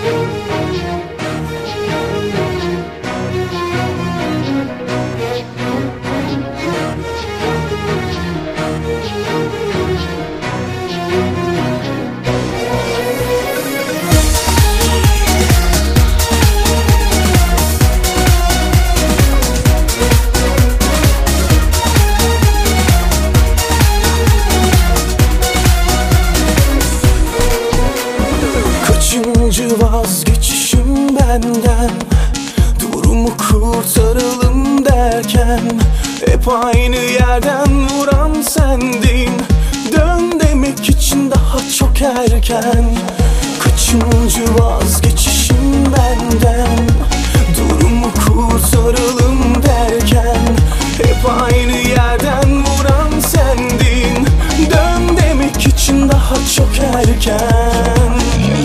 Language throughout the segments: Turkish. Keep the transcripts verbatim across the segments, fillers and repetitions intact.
Kaçıncı vazgeçişim benden, durumu kurtaralım derken hep aynı yerden vuran sendin. Dön demek için daha çok erken. Kaçıncı vazgeçişim benden, durumu kurtaralım derken hep aynı yerden vuran sendin. Dön demek için daha çok erken.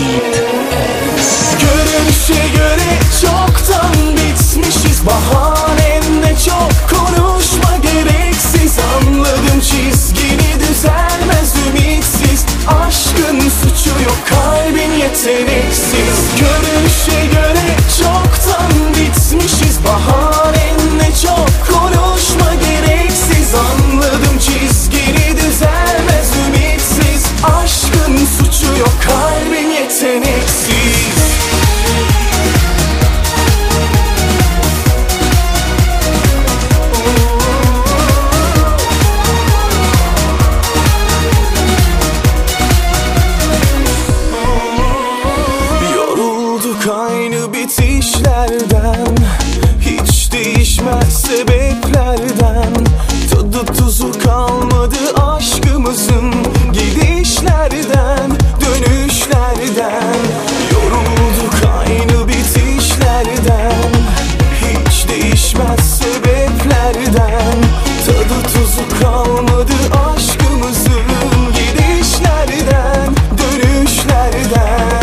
Görünüşe göre çoktan bitmişiz, bahanen ne çok, konuşma gereksiz. Anladım çizgini düzelmez ümitsiz, aşkın suçu yok, kalbin yeteneksiz. Görünüşe göre çoktan bitmişiz, bahanen ne çok, konuşma gereksiz. Anladım çizgini düzelmez ümitsiz, aşkın suçu yok, kalbin yeteneksiz. Aynı bitişlerden, hiç değişmez sebeplerden. Tadı tuzu kalmadı aşkımızın, gidişlerden, dönüşlerden. Yorulduk aynı bitişlerden, hiç değişmez sebeplerden. Tadı tuzu kalmadı aşkımızın, gidişlerden, dönüşlerden.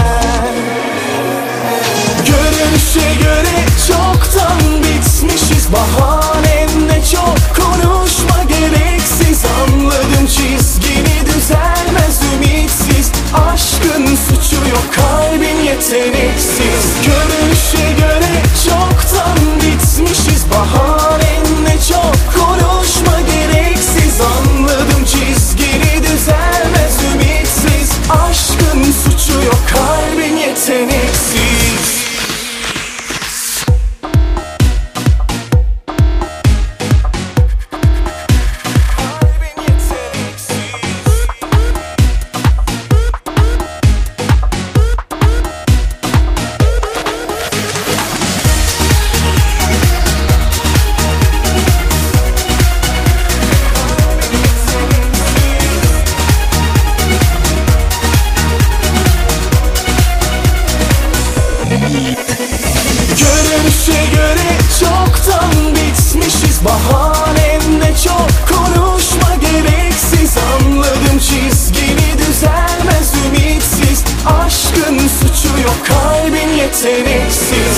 Görünüşe göre çoktan bitmişiz, bahanen ne çok, konuşma gereksiz. Anladım çizgini düzelmez ümitsiz, aşkın suçu yok, kalbin yeteneksiz. Görünüşe göre çoktan bitmişiz, bahanen ne çok, konuşma gereksiz. Anladım çizgini düzelmez ümitsiz, aşkın suçu yok, kalbin yeteneksiz. Görünüşe göre çoktan bitmişiz, bahanen ne çok, konuşma gereksiz. Anladım çizgini düzelmez ümitsiz, aşkın suçu yok, kalbin yeteneksiz.